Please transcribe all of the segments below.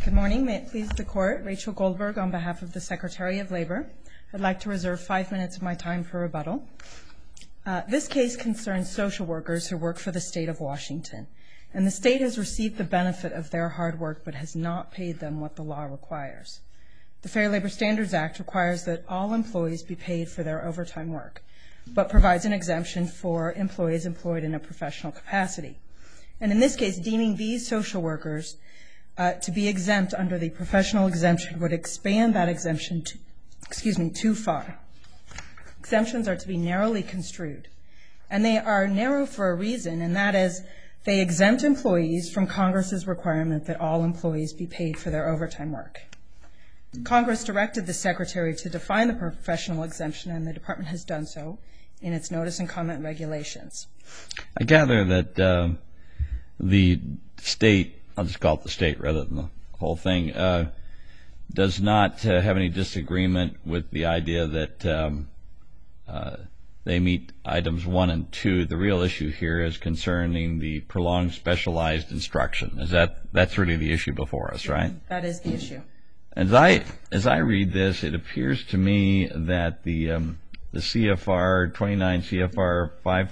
Good morning. May it please the Court, Rachel Goldberg on behalf of the Secretary of Labor. I'd like to reserve 5 minutes of my time for rebuttal. This case concerns social workers who work for the state of Washington, and the state has received the benefit of their hard work but has not paid them what the law requires. The Fair Labor Standards Act requires that all employees be paid for their overtime work, but provides an exemption for employees employed in a professional capacity. And in this case, deeming these social workers to be exempt under the professional exemption would expand that exemption too far. Exemptions are to be narrowly construed, and they are narrow for a reason, and that is they exempt employees from Congress's requirement that all employees be paid for their overtime work. Congress directed the Secretary to define the professional exemption, and the Department has done so in its notice and comment regulations. I gather that the state, I'll just call it the state rather than the whole thing, does not have any disagreement with the idea that they meet items 1 and 2. The real issue here is concerning the prolonged specialized instruction. That's really the issue before us, right? That is the issue. As I read this, it appears to me that the CFR 29 CFR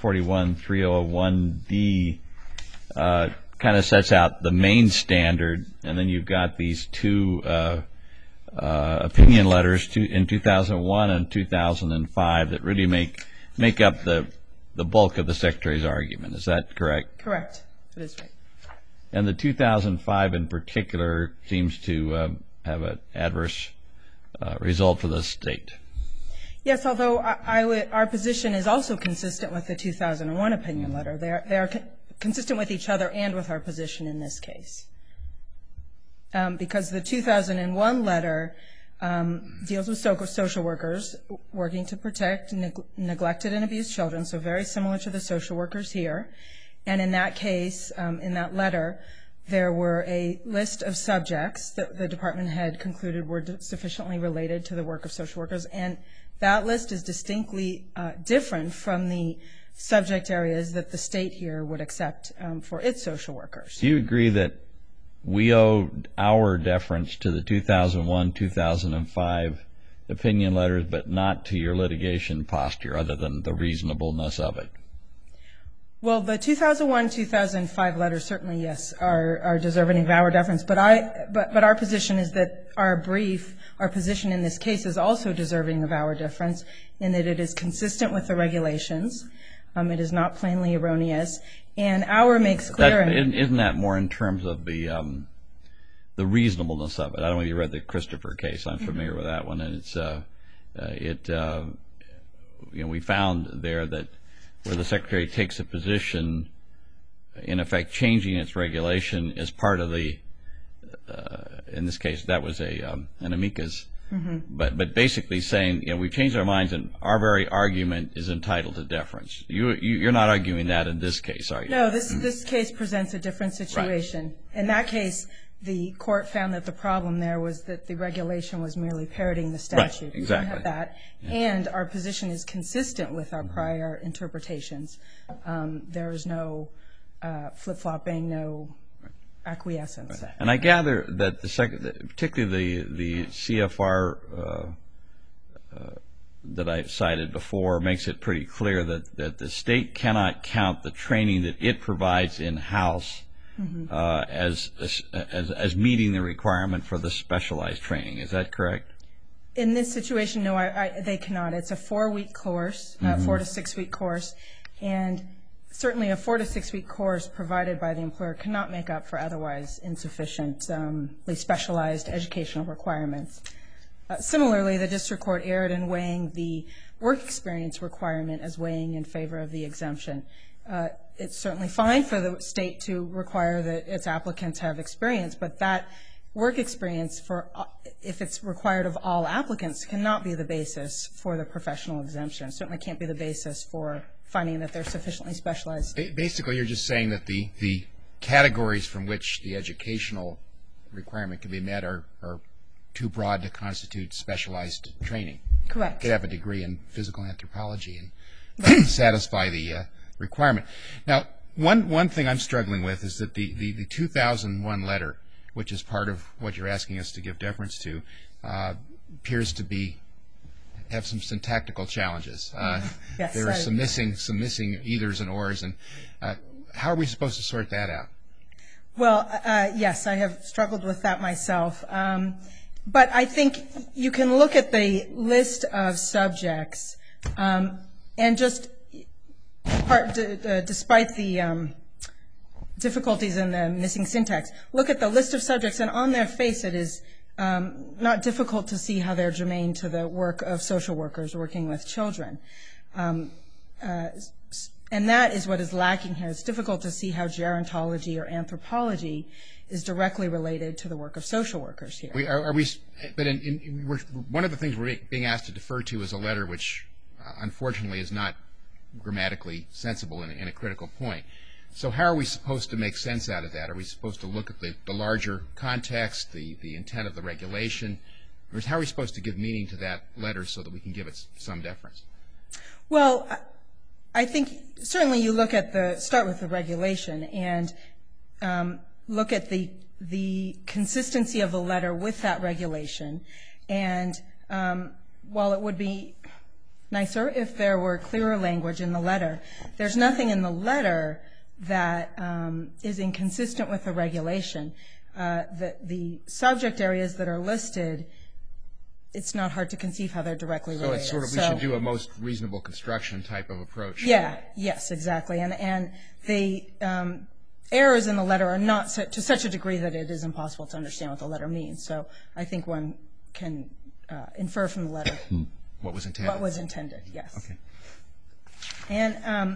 541-301D kind of sets out the main standard, and then you've got these two opinion letters in 2001 and 2005 that really make up the bulk of the Secretary's argument. Is that correct? Correct. That is right. And the 2005 in particular seems to have an adverse result for the state. Yes, although our position is also consistent with the 2001 opinion letter. They are consistent with each other and with our position in this case. Because the 2001 letter deals with social workers working to protect neglected and abused children, so very similar to the social workers here. And in that case, in that letter, there were a list of subjects that the Department had concluded were sufficiently related to the work of social workers, and that list is distinctly different from the subject areas that the state here would accept for its social workers. Do you agree that we owe our deference to the 2001-2005 opinion letters, but not to your litigation posture, other than the reasonableness of it? Well, the 2001-2005 letters certainly, yes, are deserving of our deference. But our position is that our position in this case is also deserving of our deference, in that it is consistent with the regulations. It is not plainly erroneous, and our makes clear. Isn't that more in terms of the reasonableness of it? I don't know if you read the Christopher case. I'm familiar with that one, and we found there that where the Secretary takes a position, in effect changing its regulation as part of the, in this case that was an amicus, but basically saying, we've changed our minds and our very argument is entitled to deference. You're not arguing that in this case, are you? No, this case presents a different situation. Right. In that case, the court found that the problem there was that the regulation was merely parroting the statute. Right, exactly. We don't have that. Yeah. And our position is consistent with our prior interpretations. There is no flip-flopping, no acquiescence. Right. And I gather that particularly the CFR that I cited before makes it pretty clear that the state cannot count the training that it provides in-house as meeting the requirement for the specialized training. Is that correct? In this situation, no, they cannot. It's a 4-week course, 4 to 6 week course, and certainly a 4 to 6 week course provided by the employer cannot make up for otherwise insufficiently specialized educational requirements. Similarly, the district court erred in weighing the work experience requirement as weighing in favor of the exemption. It's certainly fine for the state to require that its applicants have experience, but that work experience, if it's required of all applicants, cannot be the basis for the professional exemption. It certainly can't be the basis for finding that they're sufficiently specialized. Basically, you're just saying that the categories from which the educational requirement can be met are too broad to constitute specialized training. Correct. You could have a degree in physical anthropology and satisfy the requirement. Now, one thing I'm struggling with is that the 2001 letter which is part of what you're asking us to give deference to, appears to have some syntactical challenges. Yes, there are some missing ethers and ors, and how are we supposed to sort that out? Well, yes, I have struggled with that myself. But I think you can look at the list of subjects and just, despite the difficulties in the missing syntax, look at the list of subjects, and on their face it is not difficult to see how they're germane to the work of social workers working with children. And that is what is lacking here. It's difficult to see how gerontology or anthropology is directly related to the work of social workers here. One of the things we're being asked to defer to is a letter which, unfortunately, is not grammatically sensible in a critical point. So how are we supposed to make sense out of that? Are we supposed to look at the larger context, the intent of the regulation? Or how are we supposed to give meaning to that letter so that we can give it some deference? Well, I think certainly you start with the regulation and look at the consistency of the letter with that regulation. And while it would be nicer if there were clearer language in the letter, there's nothing in the letter that is inconsistent with the regulation. The subject areas that are listed, it's not hard to conceive how they're directly related. So it's we should do a most reasonable construction type of approach. Yes, exactly. And the errors in the letter are not to such a degree that it is impossible to understand what the letter means. So I think one can infer from the letter what was intended. What was intended, yes. Okay. And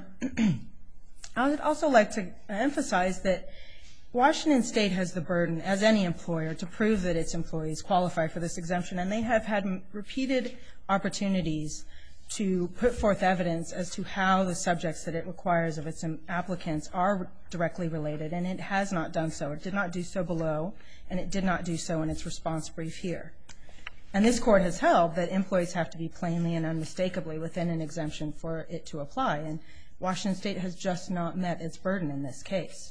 I would also like to emphasize that Washington State has the burden, as any employer, to prove that its employees qualify for this exemption, and they have had repeated opportunities to put forth evidence as to how the subjects that it requires of its applicants are directly related, and it has not done so. It did not do so below, and it did not do so in its response brief here. And this Court has held that employees have to be plainly and unmistakably within an exemption for it to apply, and Washington State has just not met its burden in this case.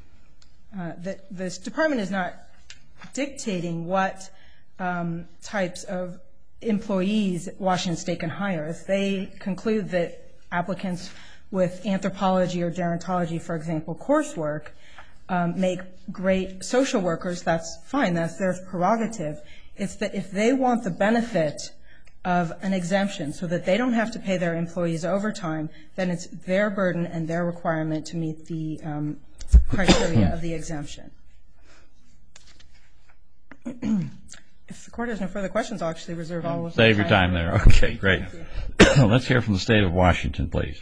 This department is not dictating what types of employees Washington State can hire. If they conclude that applicants with anthropology or gerontology, for example, coursework, make great social workers, that's fine. That's their prerogative. It's that if they want the benefit of an exemption so that they don't have to pay their employees overtime, then it's their burden and their requirement to meet the criteria of the exemption. If the Court has no further questions, I'll actually reserve all of my time. Save your time there. Okay, great. Let's hear from the State of Washington, please.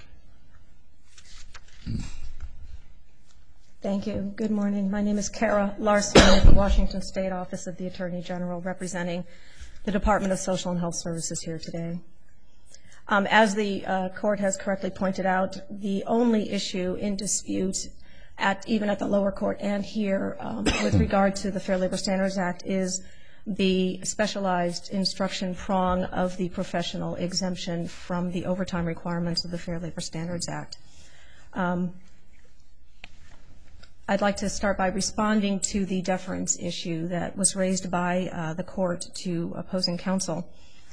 Thank you. Good morning. My name is Kara Larson at the Washington State Office of the Attorney General, representing the Department of Social and Health Services here today. As the Court has correctly pointed out, the only issue in dispute, even at the lower court and here, with regard to the Fair Labor Standards Act, is the specialized instruction prong of the professional exemption from the overtime requirements of the Fair Labor Standards Act. I'd like to start by responding to the deference issue that was raised by the Court to opposing counsel.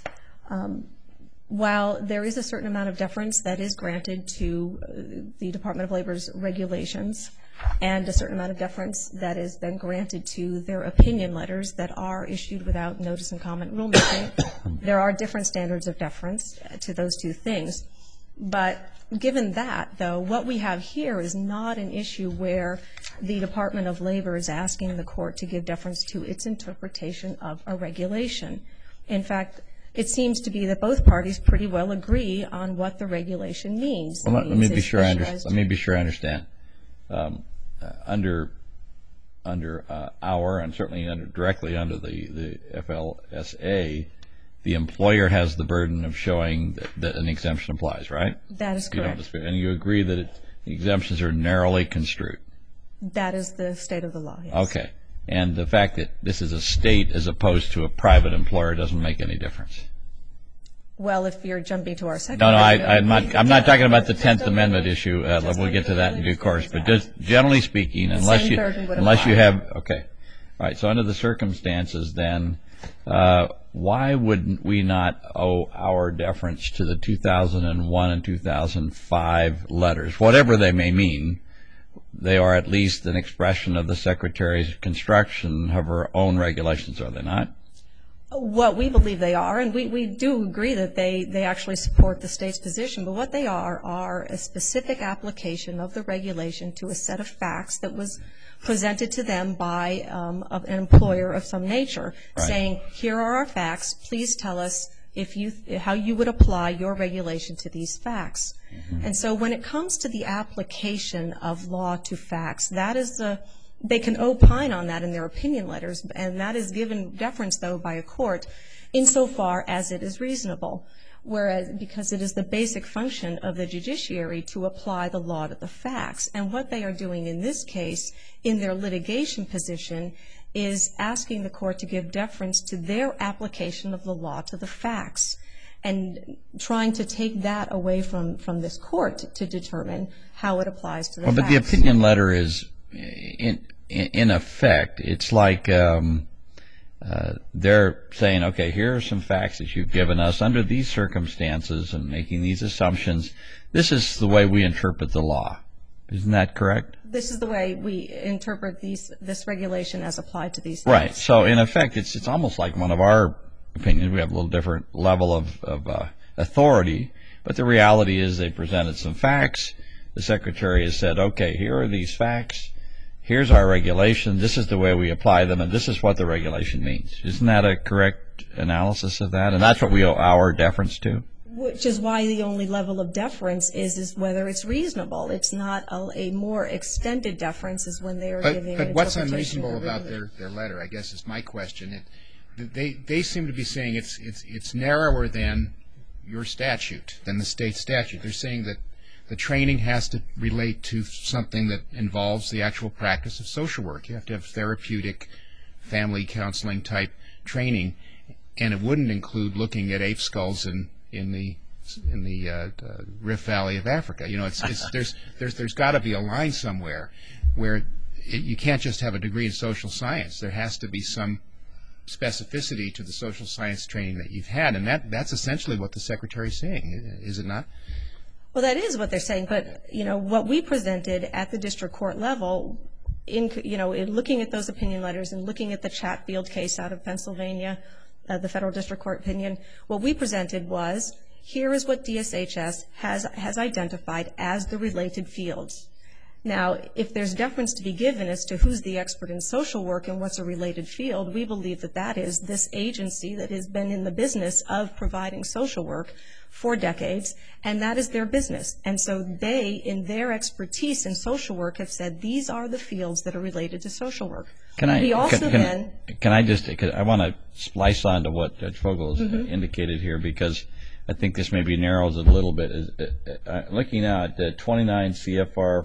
While there is a certain amount of deference that is granted to the Department of Labor's regulations and a certain amount of deference that has been granted to their opinion letters that are issued without notice and comment rulemaking, there are different standards of deference to those two things. But given that, though, what we have here is not an issue where the Department of Labor is asking the Court to give deference to its interpretation of a regulation. In fact, it seems to be that both parties pretty well agree on what the regulation means. Well, let me be sure I understand. Under our, and certainly directly under the FLSA, the employer has the burden of showing that an exemption applies, right? That is correct. And you agree that the exemptions are narrowly construed? That is the state of the law, yes. Okay. And the fact that this is a state as opposed to a private employer doesn't make any difference? Well, if you're jumping to our second... No, I'm not talking about the 10th Amendment issue. We'll get to that in due course. But just generally speaking, unless you have... Okay. All right, so under the circumstances then, why wouldn't we not owe our deference to the 2001 and 2005 letters? Whatever they may mean, they are at least an expression of the Secretary's construction of her own regulations, are they not? What we believe they are, and we do agree that they actually support the state's position, but what they are a specific application of the regulation to a set of facts that was presented to them by an employer of some nature, saying, here are our facts, please tell us how you would apply your regulation to these facts. And so when it comes to the application of law to facts, that is they can opine on that in their opinion letters, and that is given deference, though, by a court insofar as it is reasonable, because it is the basic function of the judiciary to apply the law to the facts. And what they are doing in this case, in their litigation position, is asking the court to give deference to their application of the law to the facts, and trying to take that away from this court to determine how it applies to the facts. But the opinion letter is, in effect, it's like they're saying, okay, here are some facts that you've given us under these circumstances and making these assumptions. This is the way we interpret the law. Isn't that correct? This is the way we interpret this regulation as applied to these facts. Right. So, in effect, it's almost like one of our opinions. We have a little different level of authority, but the reality is they presented some facts. The Secretary has said, okay, here are these facts. Here's our regulation. This is the way we apply them, and this is what the regulation means. Isn't that a correct analysis of that? And that's what we owe our deference to? Which is why the only level of deference is whether it's reasonable. It's not a more extended deference as when they are giving an interpretation. But what's unreasonable about their letter, I guess, is my question. They seem to be saying it's narrower than your statute, than the state statute. They're saying that the training has to relate to something that involves the actual practice of social work. You have to have therapeutic, family counseling type training, and it wouldn't include looking at ape skulls in the Rift Valley of Africa. You know, there's got to be a line somewhere where you can't just have a degree in social science. There has to be some specificity to the social science training that you've had, and that's essentially what the Secretary is saying, is it not? Well, that is what they're saying, but what we presented at the district court level, in looking at those opinion letters and looking at the Chatfield case out of Pennsylvania, the federal district court opinion, what we presented was, here is what DSHS has identified as the related fields. Now, if there's deference to be given as to who's the expert in social work and what's a related field, we believe that is this agency that has been in the business of providing social work for decades, and that is their business. And so they, in their expertise in social work, have said these are the fields that are related to social work. I want to splice on to what Judge Fogel has indicated here, because I think this maybe narrows it a little bit. Looking at 29 CFR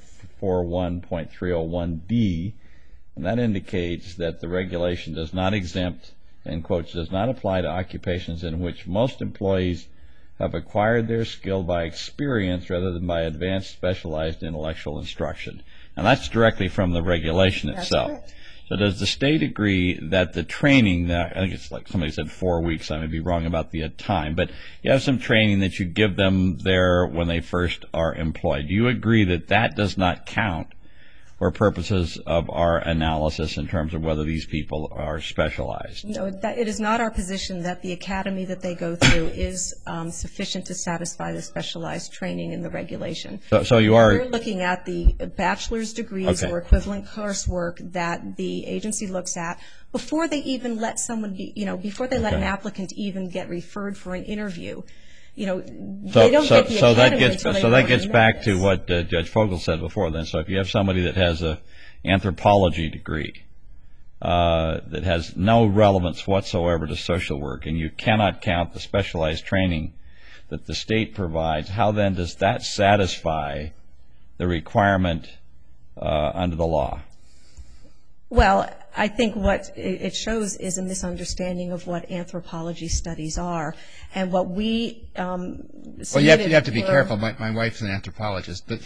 541.301D, and that indicates that the regulation does not exempt, in quotes, does not apply to occupations in which most employees have acquired their skill by experience rather than by advanced specialized intellectual instruction. And that's directly from the regulation itself. That's correct. So does the state agree that the training, I think it's like somebody said 4 weeks, I may be wrong about the time, but you have some training that you give them there when they first are employed. Do you agree that that does not count for purposes of our analysis in terms of whether these people are specialized? No, it is not our position that the academy that they go through is sufficient to satisfy the specialized training in the regulation. So you are... We're looking at the bachelor's degrees or equivalent coursework that the agency looks at before they even let someone be, before they let an applicant even get referred for an interview. They don't get the academy until they So that gets back this. to what Judge Fogel said before then. So if you have somebody that has an anthropology degree that has no relevance whatsoever to social work, and you cannot count the specialized training that the state provides, how then does that satisfy the requirement under the law? Well, I think what it shows is a misunderstanding of what anthropology studies are, and what we well, you have to be careful. My wife's an anthropologist, but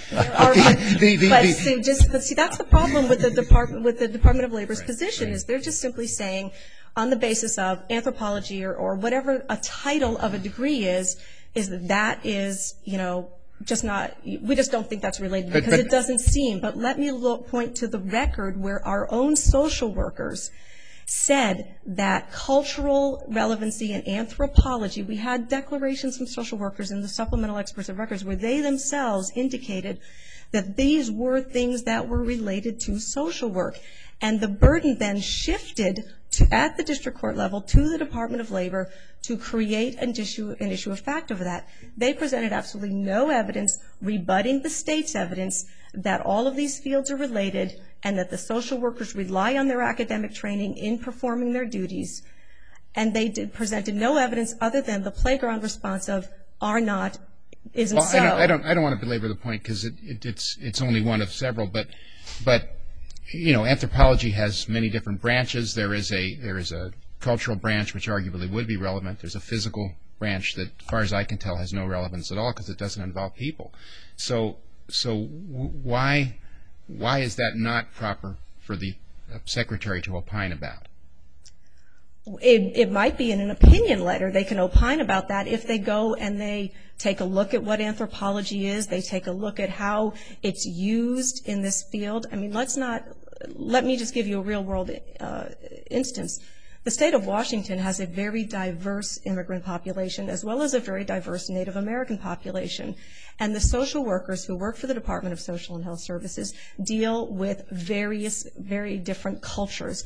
see, that's the problem with the Department of Labor's position is they're just simply saying, on the basis of anthropology or whatever a title of a degree is that is, you know, just not, we just don't think that's related because it doesn't seem. But let me point to the record where our own social workers said that cultural relevancy in anthropology, we had declarations from social workers in the supplemental experts of records where they themselves indicated that these were things that were related to social work. And the burden then shifted at the district court level to the Department of Labor to create an issue of fact over that. They presented absolutely no evidence rebutting the state's evidence that all of these fields are related and that the social workers rely on their academic training in performing their duties. And they presented no evidence other than the playground response of are not, isn't so. I don't want to belabor the point because it's only one of several, but you know, anthropology has many different branches. There is a cultural branch which arguably would be relevant. There's a physical branch that, as far as I can tell, has no relevance at all because it doesn't involve people. So why is that not proper for the secretary to opine about? It might be in an opinion letter. They can opine about that if they go and they take a look at what anthropology is. They take a look at how it's used in this field. I mean, let me just give you a real world instance. The state of Washington has a very diverse immigrant population as well as a very diverse Native American population. And the social workers who work for the Department of Social and Health Services deal with very different cultures.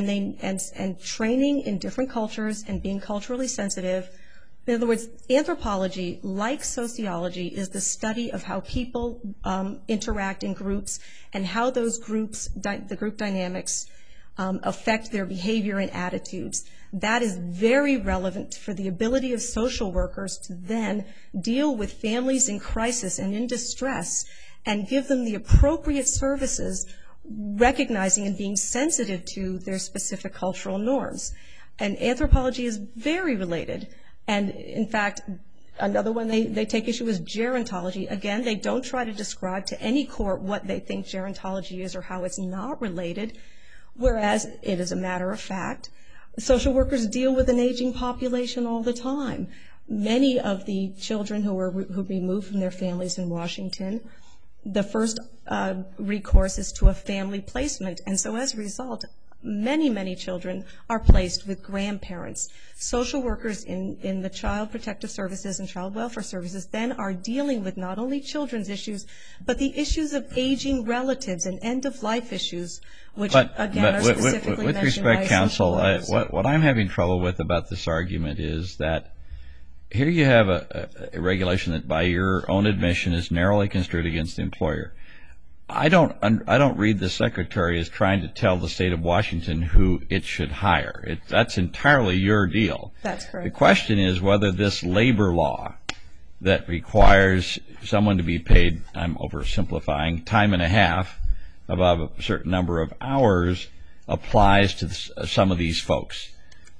And training in different cultures and being culturally sensitive. In other words, anthropology, like sociology, is the study of how people interact in groups and how those groups, the group dynamics, affect their behavior and attitudes. That is very relevant for the ability of social workers to then deal with families in crisis and in distress and give them the appropriate services, recognizing and being sensitive to their specific cultural norms. And anthropology is very related. And in fact, another one they take issue is gerontology. Again, they don't try to describe to any court what they think gerontology is or how it's not related, whereas it is a matter of fact. Social workers deal with an aging population all the time. Many of the children who removed from their families in Washington, the first recourse is to a family placement. And so as a result, many children are placed with grandparents. Social workers in the Child Protective Services and Child Welfare Services then are dealing with not only children's issues, but the issues of aging relatives and end-of-life issues, which, again, are specifically with mentioned respect, by counsel, social workers. what I'm having trouble with about this argument is that here you have a regulation that, by your own admission, is narrowly construed against the employer. I don't read the secretary as trying to tell the state of Washington who it should hire. That's entirely your deal. That's correct. The question is whether this labor law that requires someone to be paid, I'm oversimplifying, time and a half above a certain number of hours applies to some of these folks.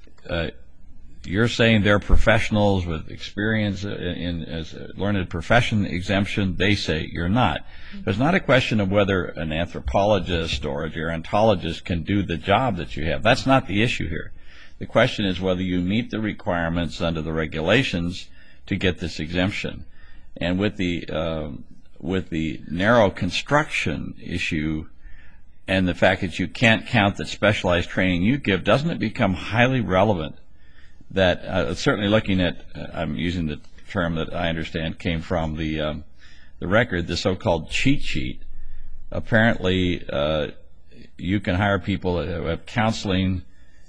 You're saying they're professionals with experience as a learned profession exemption. They say you're not. There's not a question of whether an anthropologist or a gerontologist can do the job that you have. That's not the issue here. The question is whether you meet the requirements under the regulations to get this exemption. And with the narrow construction issue and the fact that you can't count the specialized training you give, doesn't it become highly relevant that certainly looking at, I'm using the term that I understand came from the record, the so-called cheat sheet. Apparently, you can hire people who have counseling,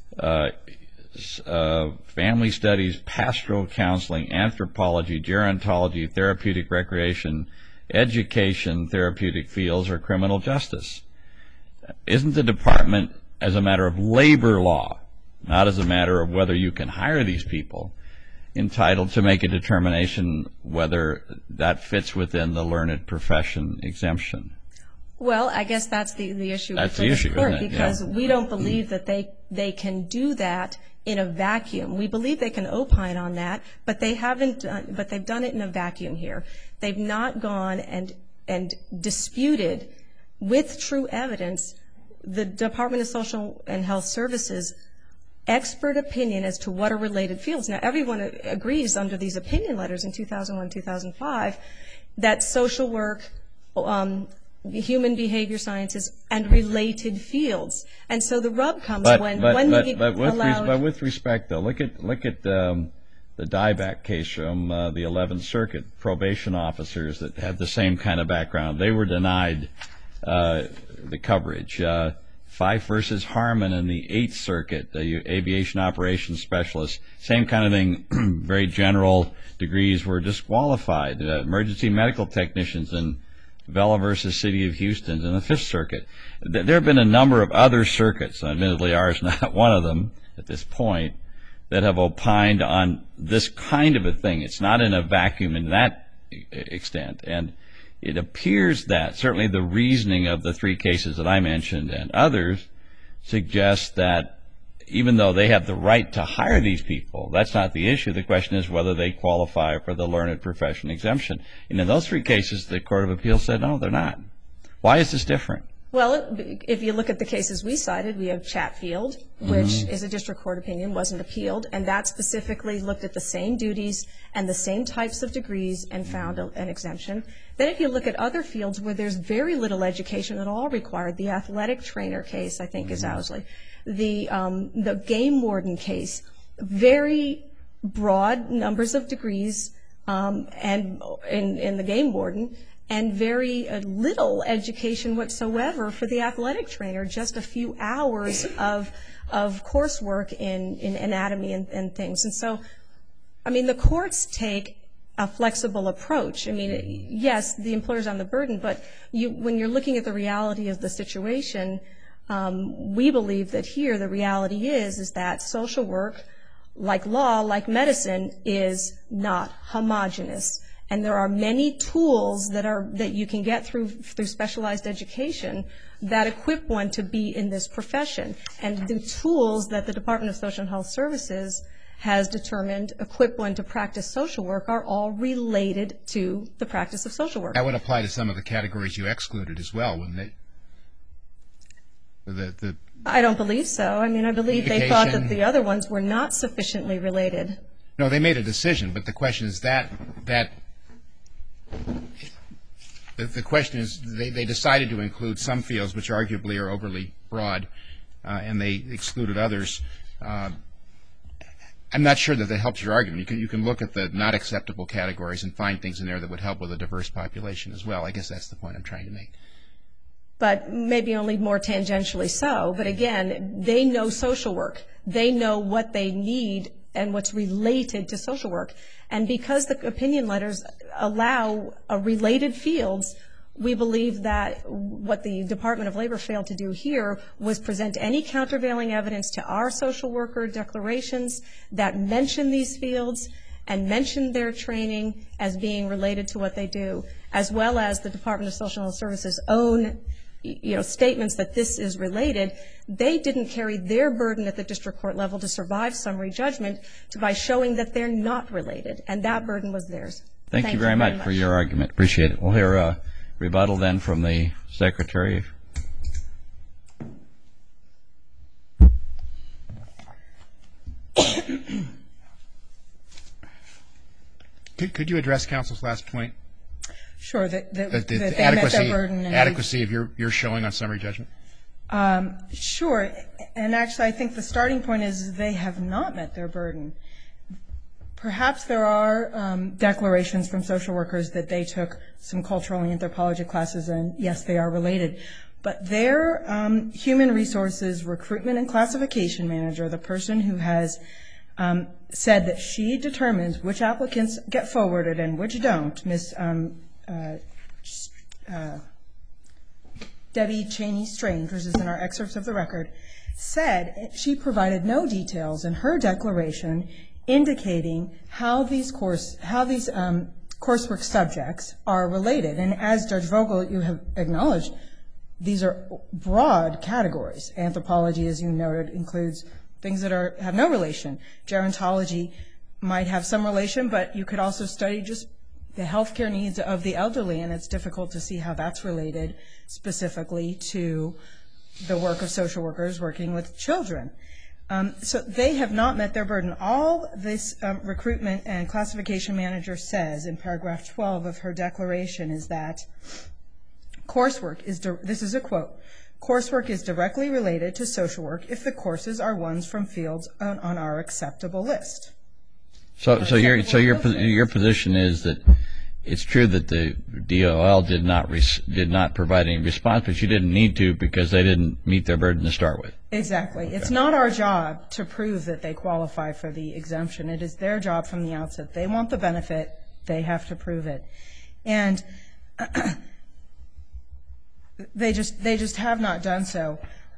family studies, pastoral counseling, anthropology, gerontology, therapeutic recreation, education, therapeutic fields, or criminal justice. Isn't the department, as a matter of labor law, not as a matter of whether you can hire these people, entitled to make a determination whether that fits within the learned profession exemption? Well, I guess that's the issue. That's before the this issue, court, isn't it? because Yeah. we don't believe that they can do that in a vacuum. We believe they can opine on that, but they haven't. But they've done it in a vacuum here. They've not gone and disputed with true evidence the Department of Social and Health Services expert opinion as to what are related fields. Now, everyone agrees under these opinion letters in 2001, 2005 that social work, human behavior sciences, and related fields. And so the rub comes when we allow. But with respect, though, look at the Dieback case from the 11th Circuit. Probation officers that had the same kind of background, they were denied the coverage. Fife versus Harmon in the 8th Circuit, the aviation operations specialist, same kind of thing. Very general degrees were disqualified. Emergency medical technicians in Vela versus City of Houston in the 5th Circuit. There have been a number of other circuits, admittedly ours not one of them at this point, that have opined on this kind of a thing. It's not in a vacuum in that extent. And it appears that certainly the reasoning of the 3 cases that I mentioned and others suggest that even though they have the right to hire these people, that's not the issue. The question is whether they qualify for the learned profession exemption. And in those 3 cases, the Court of Appeals said, no, they're not. Why is this different? Well, if you look at the cases we cited, we have Chatfield, which is a district court opinion, wasn't appealed, and that specifically looked at the same duties and the same types of degrees and found an exemption. Then if you look at other fields where there's very little education at all required, the athletic trainer case, I think, is Owsley. The game warden case, very broad numbers of degrees and in the game warden, and very little education whatsoever for the athletic trainer, just a few hours of coursework in anatomy and things. And so, I mean, the courts take a flexible approach. I mean, yes, the employer's on the burden, but when you're looking at the reality of the situation, we believe that here the reality is that social work, like law, like medicine, is not homogeneous. And there are many tools that you can get through specialized education that equip one to be in this profession. And the tools that the Department of Social and Health Services has determined equip one to practice social work are all related to the practice of social work. That would apply to some of the categories you excluded as well, wouldn't it? I don't believe so. I mean, I believe they thought that the other ones were not sufficiently related. No, they made a decision, but the question is the question is they decided to include some fields which arguably are overly broad, and they excluded others. I'm not sure that helps your argument. You can look at the not acceptable categories and find things in there that would help with a diverse population as well. I guess that's the point I'm trying to make. But maybe only more tangentially so. But again, they know social work. They know what they need and what's related to social work. And because the opinion letters allow related fields, we believe that what the Department of Labor failed to do here was present any countervailing evidence to our social worker declarations that mention these fields and mention their training as being related to what they do, as well as the Department of Social and Health Services' own statements that this is related. They didn't carry their burden at the district court level to survive summary judgment by showing that they're not related, and that burden was theirs. Thank you very much for your argument. Appreciate it. We'll hear a rebuttal then from the Secretary. Could you address counsel's last point? Sure, that they met adequacy, their burden. adequacy of your showing on summary judgment? Sure, and actually I think the starting point is they have not met their burden. Perhaps there are declarations from social workers that they took some cultural and anthropology classes, and yes, they are related. But their human resources recruitment and classification manager, the person who has said that she determines which applicants get forwarded and which don't, Ms. Debbie Cheney Strange, which is in our excerpts of the record, said she provided no details in her declaration indicating how these coursework subjects are related. And as Judge Vogel, you have acknowledged, these are broad categories. Anthropology, as you noted, includes things that have no relation. Gerontology might have some relation, but you could also study just the healthcare needs of the elderly, and it's difficult to see how that's related specifically to the work of social workers working with children. So they have not met their burden. All this recruitment and classification manager says in paragraph 12 of her declaration is that coursework is, this is a quote, coursework is directly related to social work if the courses are ones from fields on our acceptable list. So your position is that it's true that the DOL did not provide any response, but you didn't need to because they didn't meet their burden to start with. Exactly. Okay. It's not our job to prove that they qualify for the exemption. It is their job from the outset. They want the benefit. They have to prove it. And they just have not done so.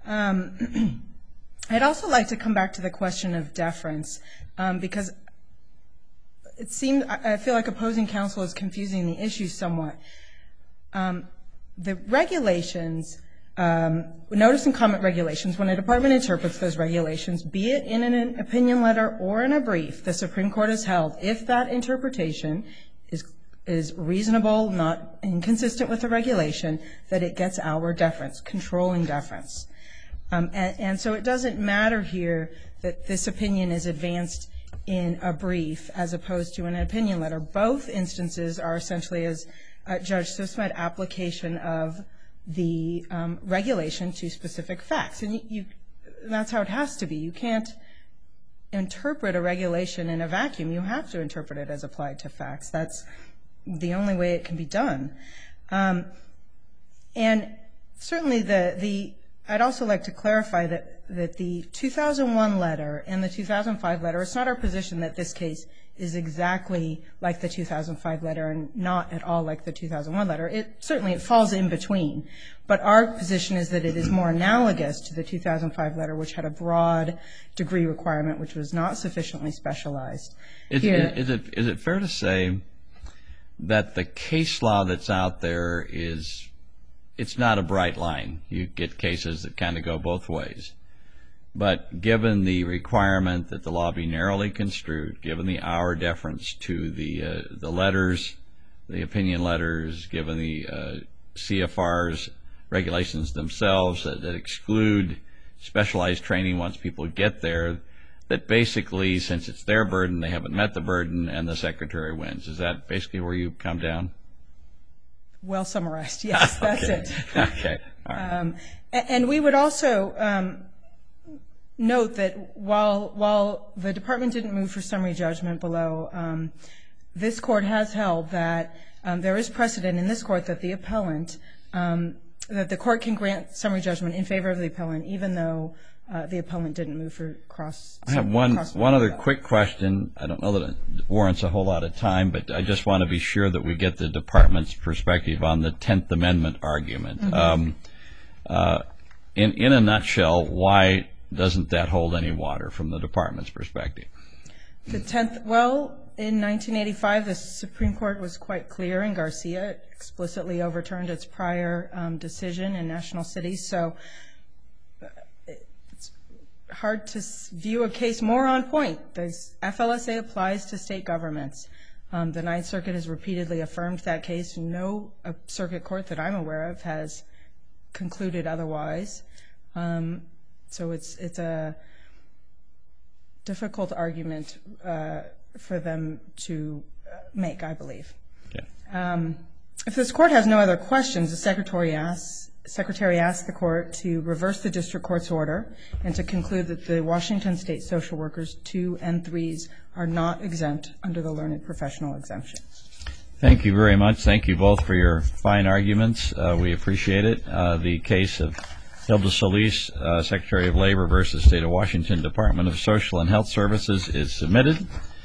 I'd also like to come back to the question of deference because it seems, I feel like opposing counsel is confusing the issue somewhat. The regulations, notice and comment regulations, when a department interprets those regulations, be it in an opinion letter or in a brief, the Supreme Court has held, if that interpretation is reasonable, not inconsistent with the regulation, that it gets our deference, controlling deference. And so it doesn't matter here that this opinion is advanced in a brief as opposed to an opinion letter. Both instances are essentially, as Judge Sismet, application of the regulation to specific facts. And that's how it has to be. You can't interpret a regulation in a vacuum. You have to interpret it as applied to facts. That's the only way it can be done. And certainly I'd also like to clarify that the 2001 letter and the 2005 letter, it's not our position that this case is exactly like the 2005 letter and not at all like the 2001 letter. It falls in between. But our position is that it is more analogous to the 2005 letter, which had a broad degree requirement, which was not sufficiently specialized. Is it fair to say that the case law that's out there it's not a bright line? You get cases that kind of go both ways. But given the requirement that the law be narrowly construed, given the hour deference to the letters, the opinion letters, given the CFR's regulations themselves that exclude specialized training once people get there, that basically, since it's their burden, they haven't met the burden and the secretary wins. Is that basically where you come down? Well summarized, yes, that's it. Okay. All right. And we would also note that while the department didn't move for summary judgment below, this court has held that there is precedent in this court that the appellant, that the court can grant summary judgment in favor of the appellant, even though the appellant didn't move for cross. I have one other quick question. I don't know that it warrants a whole lot of time, but I just want to be sure that we get the department's perspective on the 10th Amendment argument. Mm-hmm. In a nutshell, why doesn't that hold any water from the department's perspective? The 10th, well, in 1985, the Supreme Court was quite clear in Garcia. It explicitly overturned its prior decision in National City. So it's hard to view a case more on point. The FLSA applies to state governments. The Ninth Circuit has repeatedly affirmed that case. No circuit court that I'm aware of has concluded otherwise. So it's a difficult argument for them to make, I believe. Okay. If this court has no other questions, the Secretary asks the court to reverse the district court's order and to conclude that the Washington State social workers 2 and 3s are not exempt under the learned professional exemption. Thank you very much. Thank you both for your fine arguments. We appreciate it. The case of Hilda Solis, Secretary of Labor versus State of Washington Department of Social and Health Services is submitted.